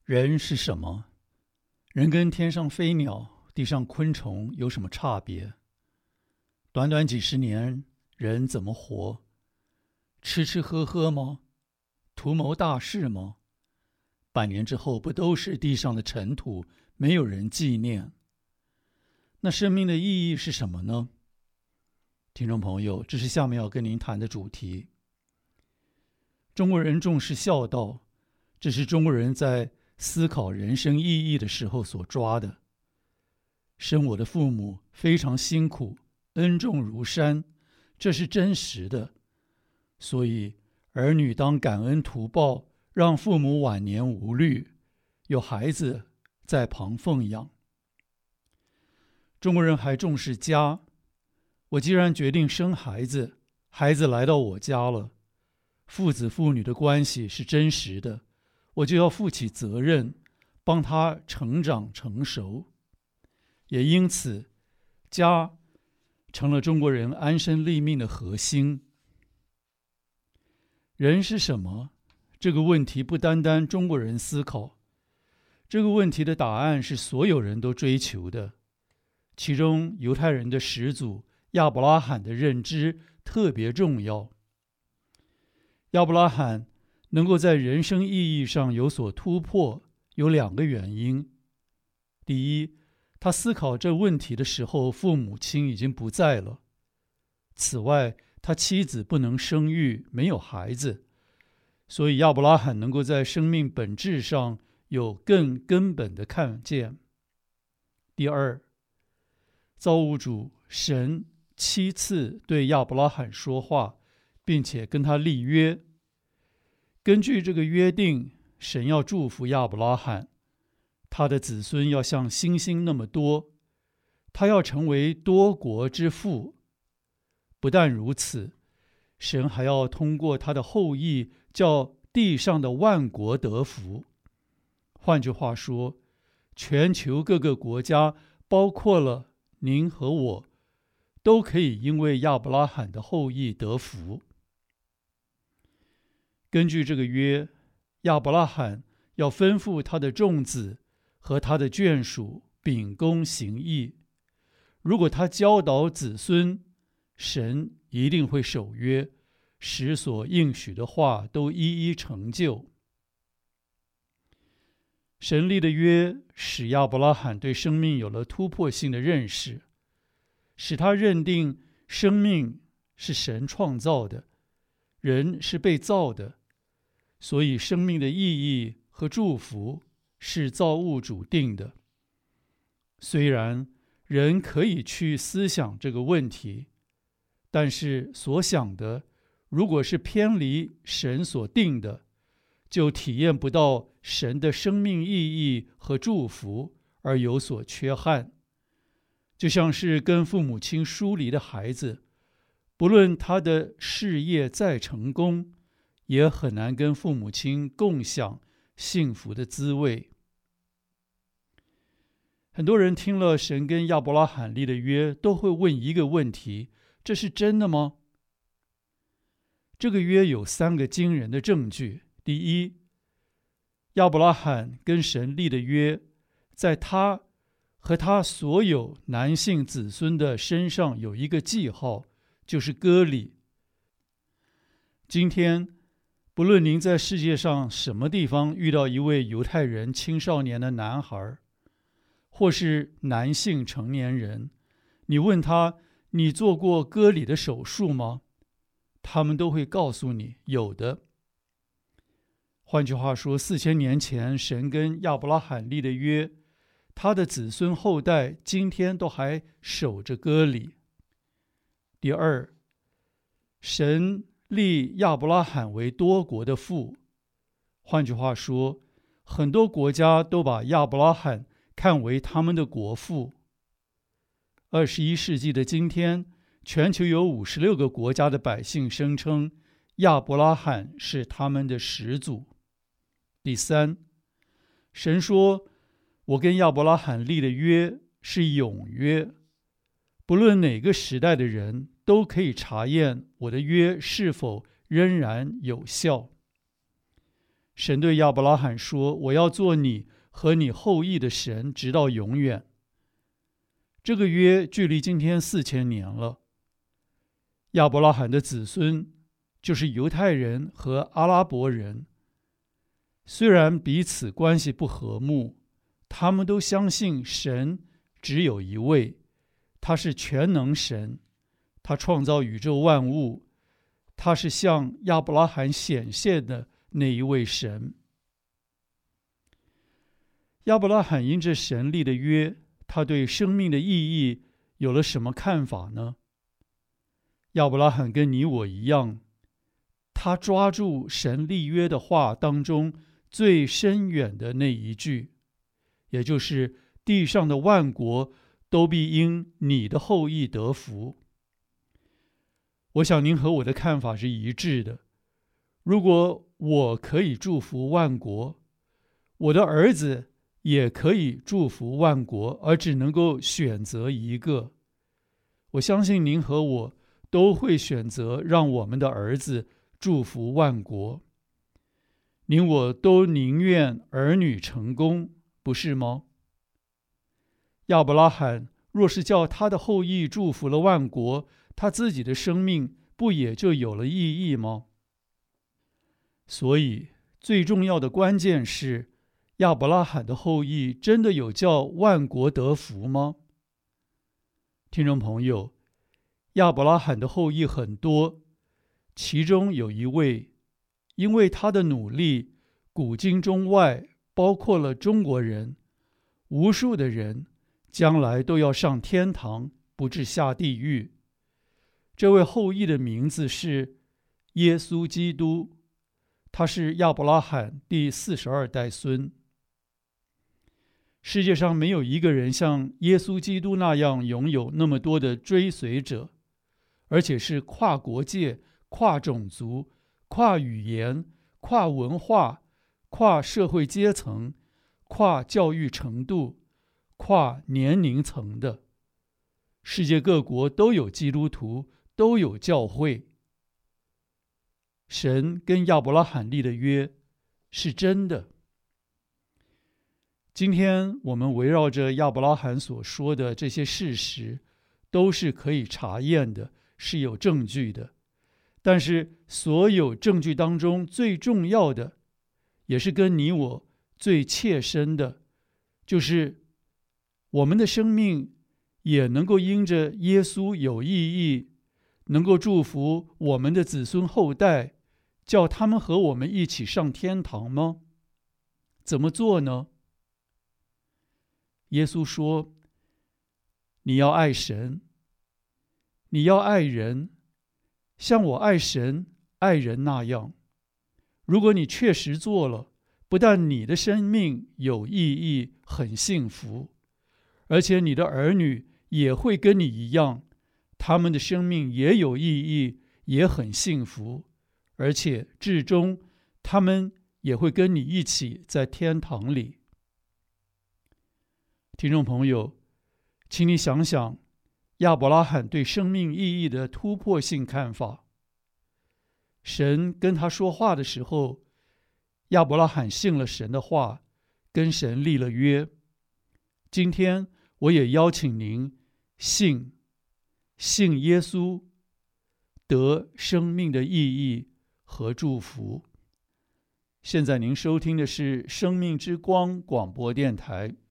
人是什么？人跟天上飞鸟、地上昆虫有什么差别？短短几十年，人怎么活？吃吃喝喝吗？图谋大事吗？100年之后，不都是地上的尘土，没有人纪念？那生命的意义是什么呢？听众朋友，这是下面要跟您谈的主题。中国人重视孝道，这是中国人在思考人生意义的时候所抓的。生我的父母非常辛苦，恩重如山，这是真实的。所以儿女当感恩图报，让父母晚年无虑，有孩子在旁奉养。中国人还重视家，我既然决定生孩子，孩子来到我家了，父子父女的关系是真实的，我就要负起责任，帮他成长成熟。也因此，家成了中国人安身立命的核心。人是什么？这个问题不单单中国人思考，这个问题的答案是所有人都追求的。其中犹太人的始祖亚伯拉罕的认知特别重要。亚伯拉罕能够在人生意义上有所突破，有2个原因。第一，他思考这问题的时候，父母亲已经不在了。此外，他妻子不能生育，没有孩子，所以亚伯拉罕能够在生命本质上有更根本的看见。第二，造物主神7次对亚伯拉罕说话，并且跟他立约。根据这个约定，神要祝福亚伯拉罕，他的子孙要像星星那么多，他要成为多国之父。不但如此，神还要通过他的后裔叫地上的万国得福。换句话说，全球各个国家，包括了您和我，都可以因为亚伯拉罕的后裔得福。根据这个约，亚伯拉罕要吩咐他的众子和他的眷属秉公行义。如果他教导子孙，神一定会守约，使所应许的话都一一成就。神立的约使亚伯拉罕对生命有了突破性的认识，使他认定生命是神创造的，人是被造的，所以生命的意义和祝福是造物主定的。虽然人可以去思想这个问题，但是所想的如果是偏离神所定的，就体验不到神的生命意义和祝福，而有所缺憾。就像是跟父母亲疏离的孩子，不论他的事业再成功，也很难跟父母亲共享幸福的滋味。很多人听了神跟亚伯拉罕立的约，都会问一个问题：这是真的吗？这个约有3个惊人的证据。第一，亚伯拉罕跟神立的约，在他和他所有男性子孙的身上有一个记号，就是割礼。今天不论您在世界上什么地方遇到一位犹太人青少年的男孩，或是男性成年人，你问他，你做过割礼的手术吗？他们都会告诉你，有的。换句话说，4000年前神跟亚伯拉罕立的约，他的子孙后代今天都还守着割礼。第二，神立亚伯拉罕为多国的父。换句话说，很多国家都把亚伯拉罕看为他们的国父。21世纪的今天，全球有56个国家的百姓声称亚伯拉罕是他们的始祖。第三，神说，我跟亚伯拉罕立的约是永约，不论哪个时代的人都可以查验我的约是否仍然有效。 神对亚伯拉罕说：“我要做你和你后裔的神，直到永远。”这个约距离今天4000年了。亚伯拉罕的子孙就是犹太人和阿拉伯人，虽然彼此关系不和睦，他们都相信神只有一位，他是全能神，他创造宇宙万物，他是向亚伯拉罕显现的那一位神。亚伯拉罕因着神立的约，他对生命的意义有了什么看法呢？亚伯拉罕跟你我一样，他抓住神立约的话当中最深远的那一句，也就是地上的万国都必因你的后裔得福。我想您和我的看法是一致的。如果我可以祝福万国，我的儿子也可以祝福万国，而只能够选择一个，我相信您和我都会选择让我们的儿子祝福万国。您我都宁愿儿女成功，不是吗？亚伯拉罕若是叫他的后裔祝福了万国，他自己的生命不也就有了意义吗？所以最重要的关键是，亚伯拉罕的后裔真的有叫万国得福吗？听众朋友，亚伯拉罕的后裔很多，其中有一位，因为他的努力，古今中外，包括了中国人，无数的人将来都要上天堂，不致下地狱。这位后裔的名字是耶稣基督，他是亚伯拉罕第42代孙。世界上没有一个人像耶稣基督那样拥有那么多的追随者，而且是跨国界、跨种族、跨语言、跨文化、跨社会阶层、跨教育程度、跨年龄层的。世界各国都有基督徒，都有教会。神跟亚伯拉罕立的约是真的。今天我们围绕着亚伯拉罕所说的这些事实，都是可以查验的，是有证据的。但是所有证据当中最重要的，也是跟你我最切身的，就是我们的生命也能够因着耶稣有意义，能够祝福我们的子孙后代，叫他们和我们一起上天堂吗？怎么做呢？耶稣说，你要爱神，你要爱人，像我爱神爱人那样。如果你确实做了，不但你的生命有意义，很幸福，而且你的儿女也会跟你一样，他们的生命也有意义，也很幸福，而且至终他们也会跟你一起在天堂里。听众朋友，请你想想亚伯拉罕对生命意义的突破性看法。神跟他说话的时候，亚伯拉罕信了神的话，跟神立了约。今天我也邀请您信耶稣，得生命的意义和祝福。现在您收听的是生命之光广播电台。